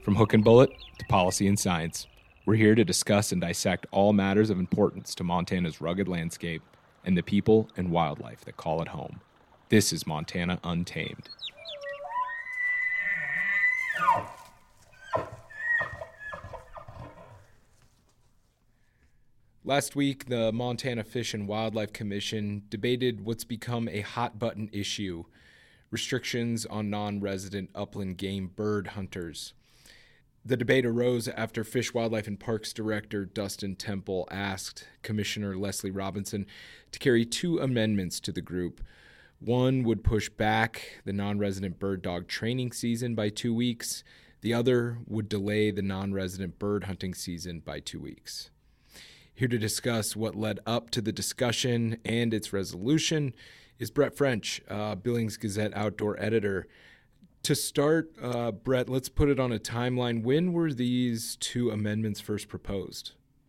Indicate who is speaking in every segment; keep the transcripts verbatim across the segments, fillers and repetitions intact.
Speaker 1: From Hook and Bullet to policy and science, we're here to discuss and dissect all matters of importance to Montana's rugged landscape and the people and wildlife that call it home. This is Montana Untamed. Last week, the Montana Fish and Wildlife Commission debated what's become a hot-button issue: restrictions on non-resident upland game bird hunters. The debate arose after Fish, Wildlife, and Parks Director Dustin Temple asked Commissioner Leslie Robinson to carry two amendments to the group. One would push back the non-resident bird dog training season by two weeks. The other would delay the non-resident bird hunting season by two weeks. Here to discuss what led up to the discussion and its resolution is Brett French, uh, Billings Gazette outdoor editor. To start, uh, Brett, let's put it on a timeline. When were these two amendments first proposed?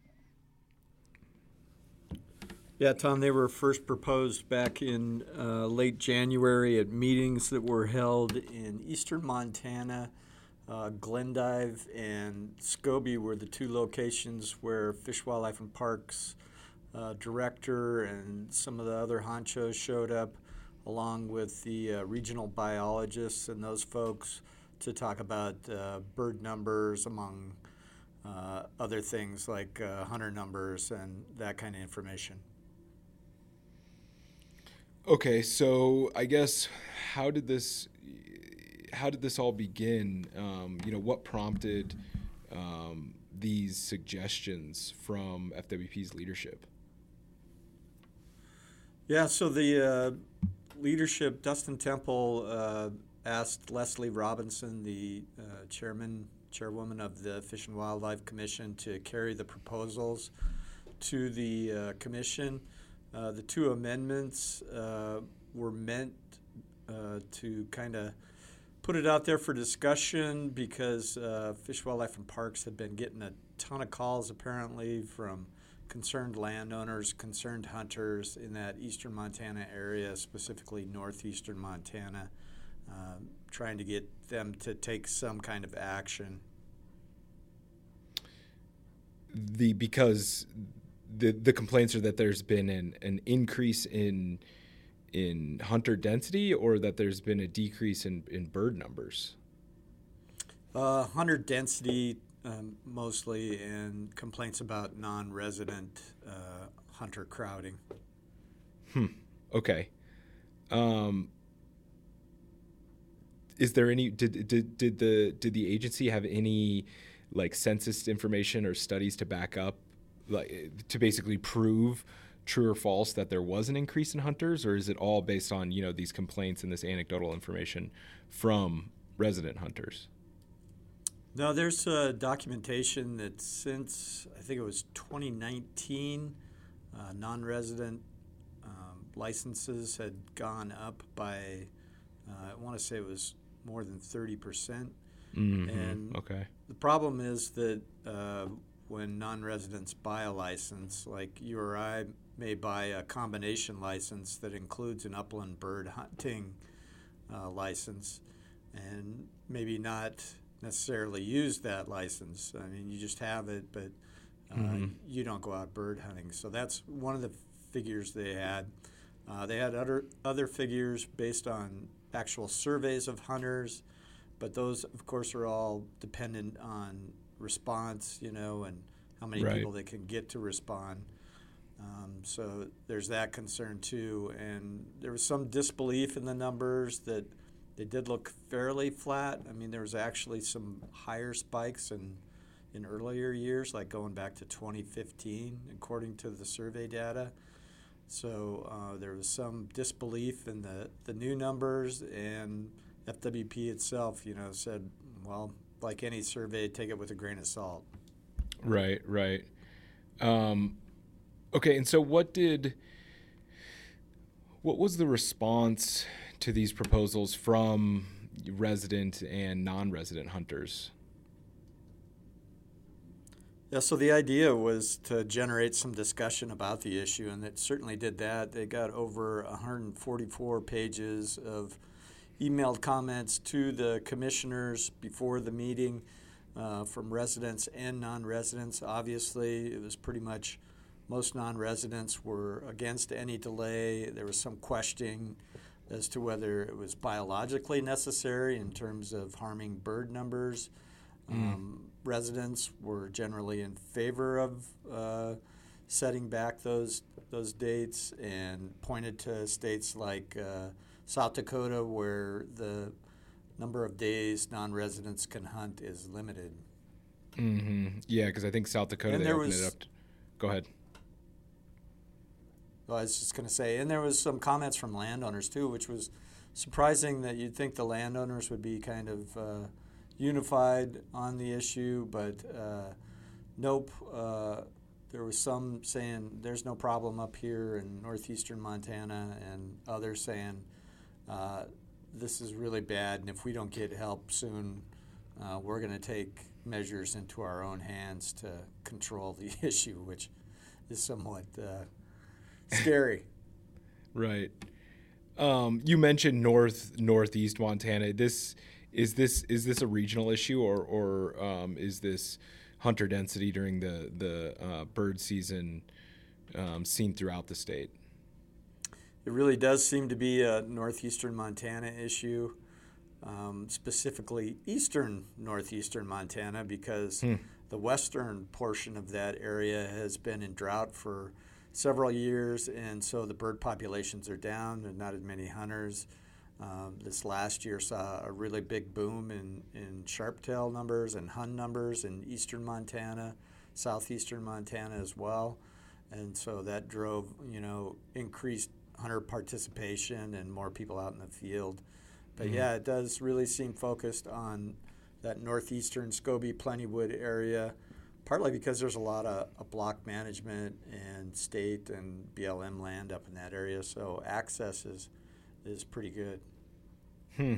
Speaker 2: Yeah, Tom, they were first proposed back in uh, late January at meetings that were held in eastern Montana. Uh, Glendive and Scobie were the two locations where Fish, Wildlife, and Parks uh, director and some of the other honchos showed up, along with the uh, regional biologists and those folks, to talk about uh, bird numbers, among uh, other things like uh, hunter numbers and that kind of information.
Speaker 1: Okay, so I guess how did this how did this all begin? Um, you know, what prompted um, these suggestions from F W P's leadership?
Speaker 2: Yeah, so the uh, leadership, Dustin Temple, uh, asked Leslie Robinson, the uh, chairman, chairwoman of the Fish and Wildlife Commission, to carry the proposals to the uh, commission. Uh, the two amendments uh, were meant uh, to kind of put it out there for discussion because uh, Fish, Wildlife, and Parks had been getting a ton of calls apparently from concerned landowners, concerned hunters in that eastern Montana area, specifically northeastern Montana, uh, trying to get them to take some kind of action.
Speaker 1: The because the the complaints are that there's been an, an increase in in hunter density, or that there's been a decrease in, in bird numbers?
Speaker 2: Uh, hunter density um, mostly, and complaints about non-resident uh, hunter crowding.
Speaker 1: Hmm. Okay. Um, is there any did did did the did the agency have any like census information or studies to back up, like to basically prove true or false that there was an increase in hunters, or is it all based on, you know, these complaints and this anecdotal information from resident hunters?
Speaker 2: No, there's uh, documentation that since, I think it was twenty nineteen, uh, non-resident um, licenses had gone up by, uh, I want to say it was more than thirty percent.
Speaker 1: Mm-hmm.
Speaker 2: And
Speaker 1: okay.
Speaker 2: The problem is that uh, when non-residents buy a license, like you or I may buy a combination license that includes an upland bird hunting uh, license, and maybe not necessarily use that license. I mean, you just have it, but uh, mm-hmm. you don't go out bird hunting. So that's one of the figures they had. Uh, they had other other figures based on actual surveys of hunters, but those, of course, are all dependent on response, you know, and how many
Speaker 1: right.
Speaker 2: people they can get to respond. Um, so there's that concern too, and there was some disbelief in the numbers that they did look fairly flat. I mean, there was actually some higher spikes in in earlier years, like going back to twenty fifteen, according to the survey data. So uh, there was some disbelief in the, the new numbers, and F W P itself, you know, said, well, like any survey, take it with a grain of salt.
Speaker 1: Right, right. Um, okay, and so what did, what was the response to these proposals from resident and non-resident hunters?
Speaker 2: Yeah, so the idea was to generate some discussion about the issue, and it certainly did that. They got over one hundred forty-four pages of emailed comments to the commissioners before the meeting. uh, from residents and non-residents. Obviously, it was pretty much most non-residents were against any delay. There was some questioning as to whether it was biologically necessary in terms of harming bird numbers. Mm. Um, residents were generally in favor of uh, setting back those those dates and pointed to states like uh, South Dakota, where the number of days non-residents can hunt is limited.
Speaker 1: Mm-hmm. Yeah, because I think South Dakota,
Speaker 2: and
Speaker 1: they
Speaker 2: there
Speaker 1: opened
Speaker 2: was,
Speaker 1: it up. To, go ahead.
Speaker 2: Well, I was just going to say, and there was some comments from landowners too, which was surprising that you'd think the landowners would be kind of uh, unified on the issue, but uh, nope. Uh, there was some saying there's no problem up here in northeastern Montana, and others saying uh, this is really bad, and if we don't get help soon, uh, we're going to take measures into our own hands to control the issue, which is somewhat uh, scary.
Speaker 1: Right. Um, you mentioned north northeast Montana. This is this is this a regional issue, or or um, is this hunter density during the the uh, bird season um, seen throughout the state?
Speaker 2: It really does seem to be a northeastern Montana issue, um, specifically eastern northeastern Montana, because hmm. the western portion of that area has been in drought for several years, and so the bird populations are down. There's not as many hunters. Um, this last year saw a really big boom in, in sharp-tail numbers and hun numbers in eastern Montana, southeastern Montana as well. And so that drove, you know, increased hunter participation and more people out in the field. But mm-hmm. yeah, it does really seem focused on that northeastern Scobie, Plentywood area, partly because there's a lot of, of block management and state and B L M land up in that area, so access is is pretty good.
Speaker 1: Hmm.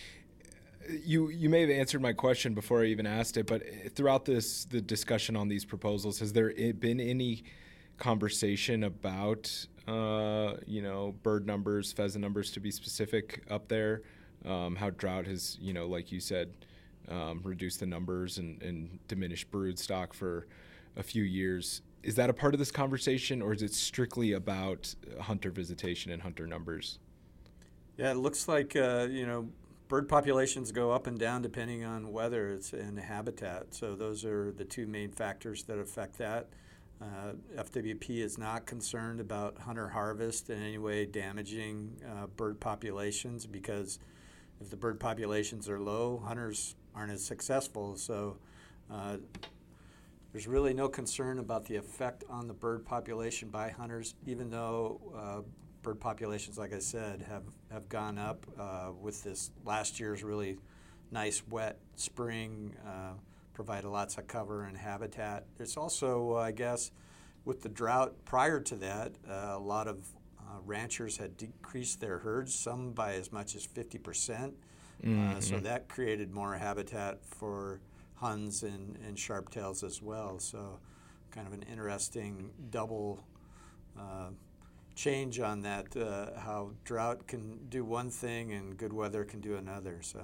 Speaker 1: You you may have answered my question before I even asked it, but throughout this the discussion on these proposals, has there been any conversation about uh, you know bird numbers, pheasant numbers to be specific up there? Um, how drought has, you know, like you said, um, reduced the numbers and, and diminished brood stock for a few years. Is that a part of this conversation, or is it strictly about hunter visitation and hunter numbers?
Speaker 2: Yeah, it looks like, uh, you know, bird populations go up and down depending on weather it's and habitat. So those are the two main factors that affect that. Uh, F W P is not concerned about hunter harvest in any way damaging uh, bird populations, because if the bird populations are low, hunters aren't as successful. So uh, there's really no concern about the effect on the bird population by hunters, even though uh, bird populations, like I said, have, have gone up uh, with this last year's really nice wet spring, uh, provided lots of cover and habitat. There's also, uh, I guess, with the drought prior to that, uh, a lot of uh, ranchers had decreased their herds, some by as much as fifty percent. Mm-hmm. Uh, so that created more habitat for huns and, and sharptails as well. So kind of an interesting double uh, change on that, uh, how drought can do one thing and good weather can do another. So,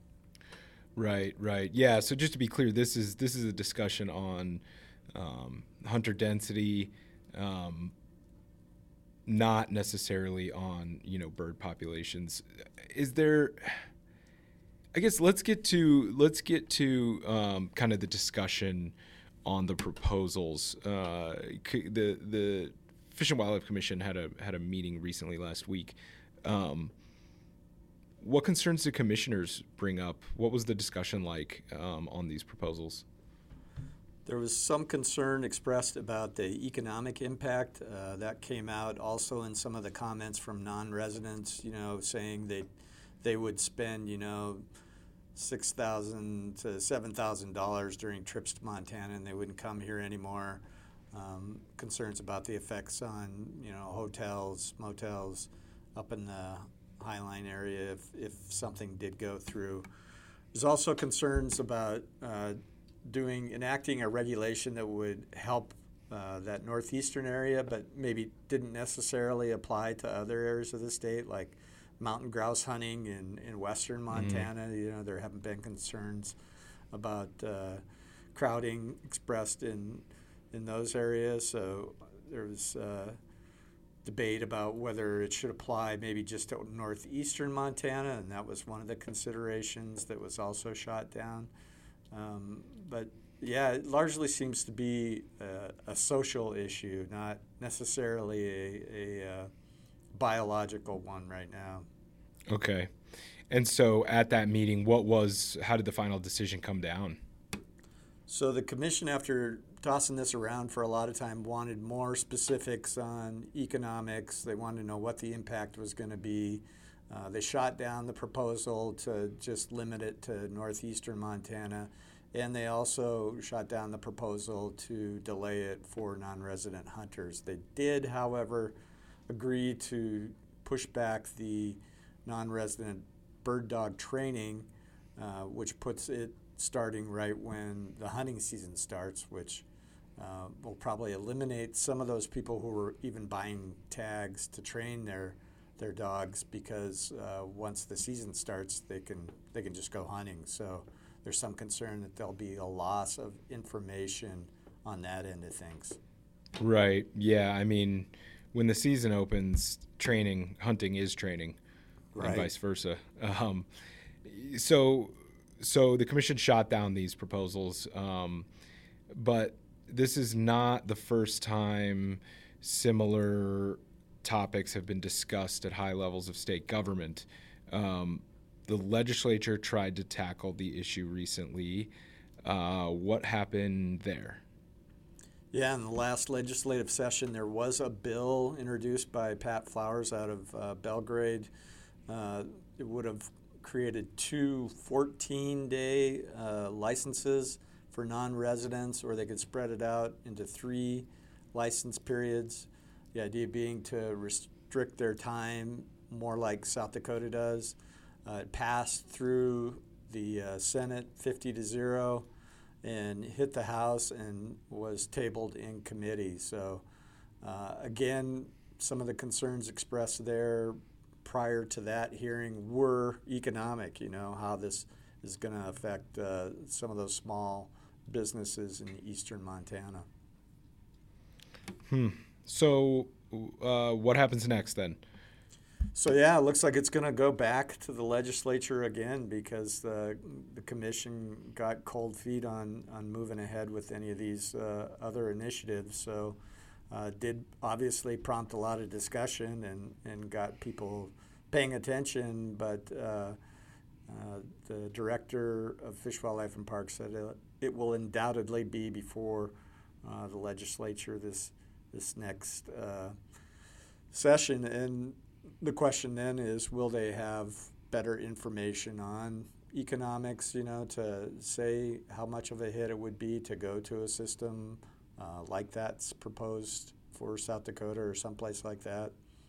Speaker 1: right, right, yeah. So just to be clear, this is this is a discussion on um, hunter density, um, not necessarily on you know bird populations. Is there? I guess let's get to let's get to um, kind of the discussion on the proposals. Uh, the the Fish and Wildlife Commission had a had a meeting recently last week. Um, what concerns did commissioners bring up? What was the discussion like um, on these proposals?
Speaker 2: There was some concern expressed about the economic impact. Uh, that came out also in some of the comments from non-residents, you know, saying they they would spend, you know, six thousand to seven thousand dollars during trips to Montana, and they wouldn't come here anymore. Um, concerns about the effects on, you know, hotels, motels up in the Highline area if, if something did go through. There's also concerns about uh, doing enacting a regulation that would help uh, that northeastern area, but maybe didn't necessarily apply to other areas of the state, like mountain grouse hunting in, in western Montana. Mm-hmm. You know, there haven't been concerns about uh, crowding expressed in in those areas. So there was uh, debate about whether it should apply maybe just to northeastern Montana, and that was one of the considerations that was also shot down. Um, but yeah, it largely seems to be a, a social issue, not necessarily a, a, uh biological one right now.
Speaker 1: Okay. And so at that meeting, what was, how did the final decision come down?
Speaker 2: So the commission, after tossing this around for a lot of time, wanted more specifics on economics. They wanted to know what the impact was going to be. Uh, they shot down the proposal to just limit it to northeastern Montana, and they also shot down the proposal to delay it for non-resident hunters. They did, however, agree to push back the non-resident bird dog training, uh, which puts it starting right when the hunting season starts, which uh, will probably eliminate some of those people who were even buying tags to train their their dogs, because uh, once the season starts, they can they can just go hunting. So there's some concern that there'll be a loss of information on that end of things.
Speaker 1: Right. Yeah. I mean, when the season opens, training, hunting is training,
Speaker 2: Right.
Speaker 1: and vice versa. Um, so, so the commission shot down these proposals, um, but this is not the first time similar topics have been discussed at high levels of state government. Um, the legislature tried to tackle the issue recently. Uh, what happened there?
Speaker 2: Yeah, in the last legislative session, there was a bill introduced by Pat Flowers out of uh, Belgrade. Uh, it would have created two fourteen-day uh, licenses for non-residents, or they could spread it out into three license periods. The idea being to restrict their time more like South Dakota does. Uh, it passed through the uh, Senate fifty to zero. And hit the House and was tabled in committee. So uh, again, some of the concerns expressed there prior to that hearing were economic, you know, how this is going to affect uh, some of those small businesses in eastern Montana.
Speaker 1: Hmm. So uh, what happens next then?
Speaker 2: So yeah, it looks like it's going to go back to the legislature again, because the the commission got cold feet on, on moving ahead with any of these uh, other initiatives. So uh, did obviously prompt a lot of discussion and, and got people paying attention. But uh, uh, the director of Fish, Wildlife, and Parks said it, it will undoubtedly be before uh, the legislature this this next uh, session. And the question then is, will they have better information on economics, you know, to say how much of a hit it would be to go to a system uh, like that's proposed for South Dakota or someplace like that?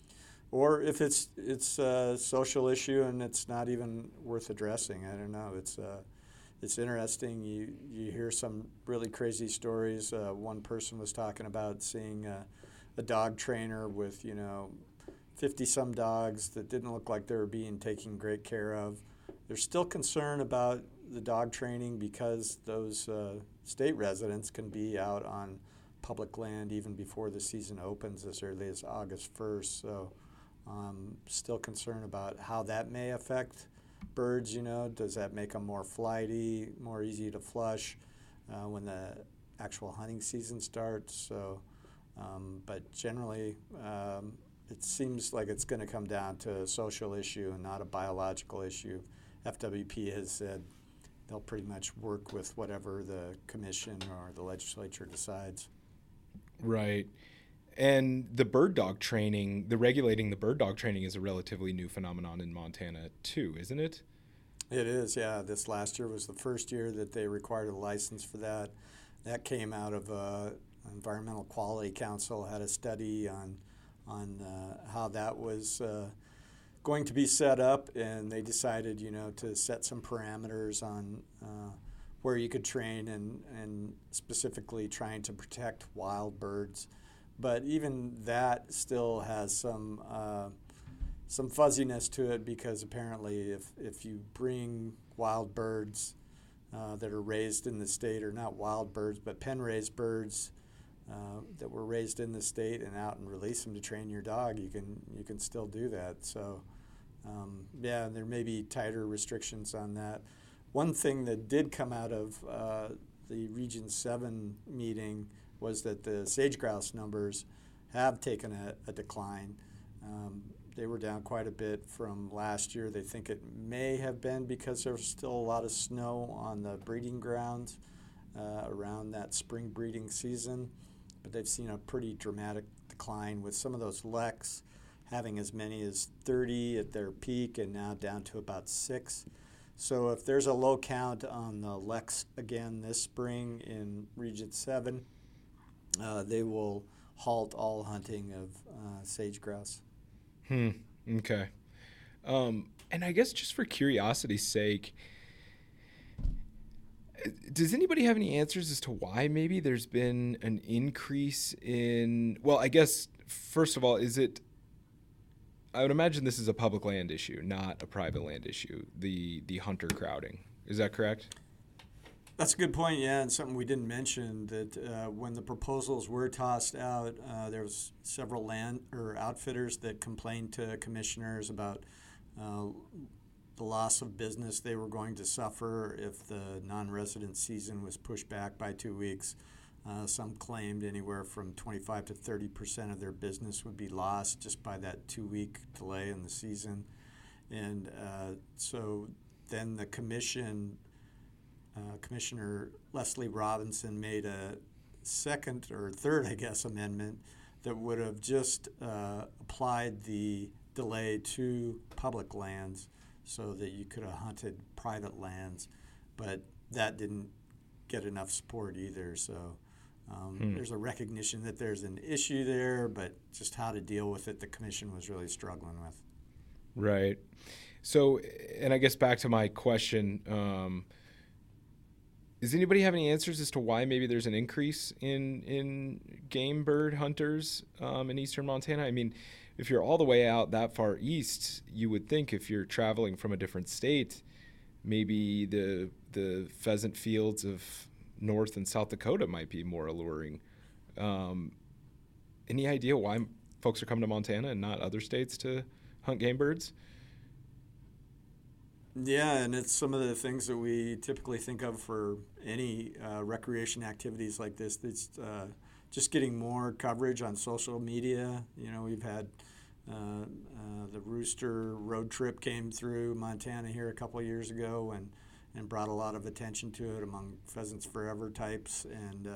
Speaker 2: Or if it's it's a social issue and it's not even worth addressing. I don't know. It's uh, it's interesting. You you hear some really crazy stories. Uh, one person was talking about seeing a, a dog trainer with, you know, fifty-some dogs that didn't look like they were being taken great care of. There's still concern about the dog training because those uh, state residents can be out on public land even before the season opens as early as August first. So um, still concerned about how that may affect birds, you know. Does that make them more flighty, more easy to flush uh, when the actual hunting season starts? So, um, but generally, um, it seems like it's going to come down to a social issue and not a biological issue. F W P has said they'll pretty much work with whatever the commission or the legislature decides.
Speaker 1: Right. And the bird dog training, the regulating the bird dog training is a relatively new phenomenon in Montana too, isn't it?
Speaker 2: It is, yeah. This last year was the first year that they required a license for that. That came out of uh, Environmental Quality Council, had a study on on uh, how that was uh, going to be set up, and they decided, you know, to set some parameters on uh, where you could train, and, and specifically trying to protect wild birds. But even that still has some uh, some fuzziness to it, because apparently if, if you bring wild birds uh, that are raised in the state are not wild birds, but pen-raised birds uh, that were raised in the state and out and release them to train your dog, you can you can still do that. So, um, yeah, there may be tighter restrictions on that. One thing that did come out of uh, the Region seven meeting was that the sage-grouse numbers have taken a, a decline. Um, they were down quite a bit from last year. They think it may have been because there's still a lot of snow on the breeding grounds uh, around that spring breeding season, but they've seen a pretty dramatic decline with some of those leks having as many as thirty at their peak and now down to about six. So if there's a low count on the leks again this spring in Region seven, uh, they will halt all hunting of uh, sage-grouse.
Speaker 1: Hmm. Okay. Um, and I guess just for curiosity's sake, does anybody have any answers as to why maybe there's been an increase in, well, I guess, first of all, is it, I would imagine this is a public land issue, not a private land issue, the, the hunter crowding. Is that correct?
Speaker 2: That's a good point, yeah, and something we didn't mention, that uh, when the proposals were tossed out, uh, there was several land or outfitters that complained to commissioners about uh, the loss of business they were going to suffer if the non-resident season was pushed back by two weeks. Uh, some claimed anywhere from twenty-five to thirty percent of their business would be lost just by that two-week delay in the season. And uh, so then the commission, uh, Commissioner Leslie Robinson made a second or third, I guess, amendment that would have just uh, applied the delay to public lands so that you could have hunted private lands, but that didn't get enough support either. So um, hmm. there's a recognition that there's an issue there, but just how to deal with it, the commission was really struggling with.
Speaker 1: Right. So, and I guess back to my question, um, does anybody have any answers as to why maybe there's an increase in in game bird hunters um, in eastern Montana? I mean, if you're all the way out that far east, you would think if you're traveling from a different state, maybe the the pheasant fields of North and South Dakota might be more alluring. Um, any idea why folks are coming to Montana and not other states to hunt game birds?
Speaker 2: Yeah, and it's some of the things that we typically think of for any uh, recreation activities like this. It's uh, just getting more coverage on social media. You know, we've had uh, uh, the Rooster road trip came through Montana here a couple of years ago and, and brought a lot of attention to it among Pheasants Forever types. And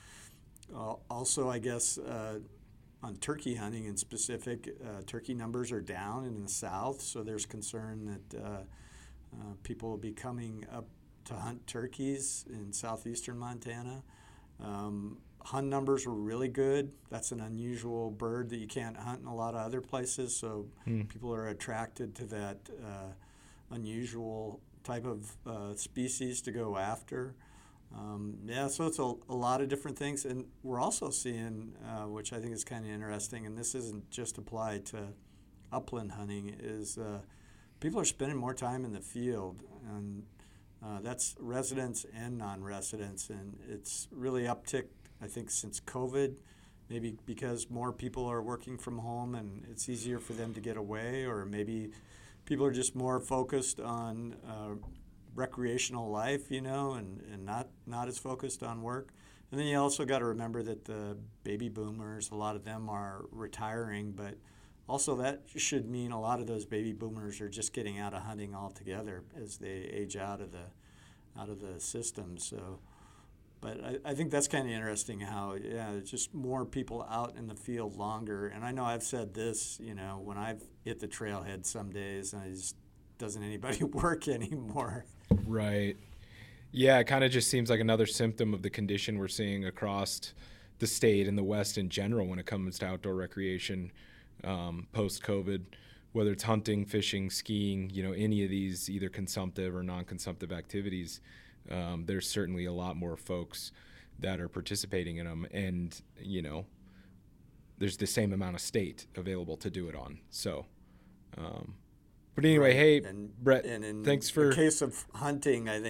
Speaker 2: uh, also, I guess, uh, on turkey hunting in specific, uh, turkey numbers are down in the south, so there's concern that uh, Uh, people will be coming up to hunt turkeys in southeastern Montana. Um, hunt numbers were really good. That's an unusual bird that you can't hunt in a lot of other places, so mm. people are attracted to that uh, unusual type of uh, species to go after. Um, yeah, so it's a, a lot of different things. And we're also seeing, uh, which I think is kind of interesting, and this isn't just applied to upland hunting, is uh, people are spending more time in the field, and uh, that's residents and non-residents, and it's really upticked, I think, since COVID, maybe because more people are working from home and it's easier for them to get away, or maybe people are just more focused on uh, recreational life, you know, and, and not, not as focused on work. And then you also got to remember that the baby boomers, a lot of them are retiring, but also, that should mean a lot of those baby boomers are just getting out of hunting altogether as they age out of the out of the system. So, but I, I think that's kind of interesting how, yeah, just more people out in the field longer. And I know I've said this, you know, when I've hit the trailhead some days, and it just doesn't anybody work anymore.
Speaker 1: Right. Yeah, it kind of just seems like another symptom of the condition we're seeing across the state and the West in general when it comes to outdoor recreation. Um, post-COVID, whether it's hunting, fishing, skiing, you know, any of these either consumptive or non-consumptive activities, um, there's certainly a lot more folks that are participating in them. And, you know, there's the same amount of state available to do it on. So, um, but anyway,
Speaker 2: right.
Speaker 1: hey,
Speaker 2: and,
Speaker 1: Brett,
Speaker 2: and in
Speaker 1: thanks for...
Speaker 2: the case of hunting, I think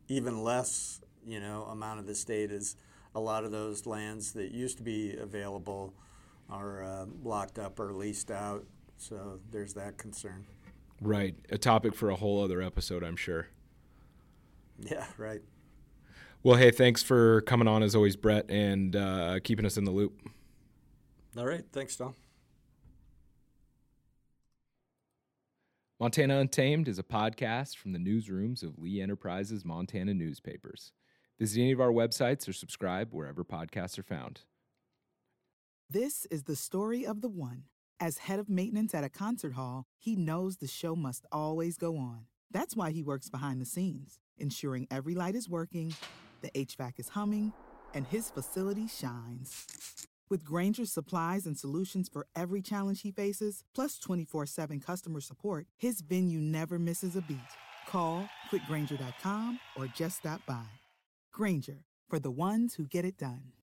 Speaker 2: even less, you know, amount of the state is a lot of those lands that used to be available are uh, locked up or leased out. So there's that concern.
Speaker 1: Right. A topic for a whole other episode, I'm sure.
Speaker 2: Yeah, right.
Speaker 1: Well, hey, thanks for coming on as always, Brett, and uh, keeping us in the loop.
Speaker 2: All right. Thanks, Tom.
Speaker 1: Montana Untamed is a podcast from the newsrooms of Lee Enterprises Montana newspapers. Visit any of our websites or subscribe wherever podcasts are found.
Speaker 3: This is the story of the one. As head of maintenance at a concert hall, he knows the show must always go on. That's why he works behind the scenes, ensuring every light is working, the H V A C is humming, and his facility shines. With Grainger's supplies and solutions for every challenge he faces, plus twenty-four seven customer support, his venue never misses a beat. Call quick grainger dot com or just stop by. Grainger, for the ones who get it done.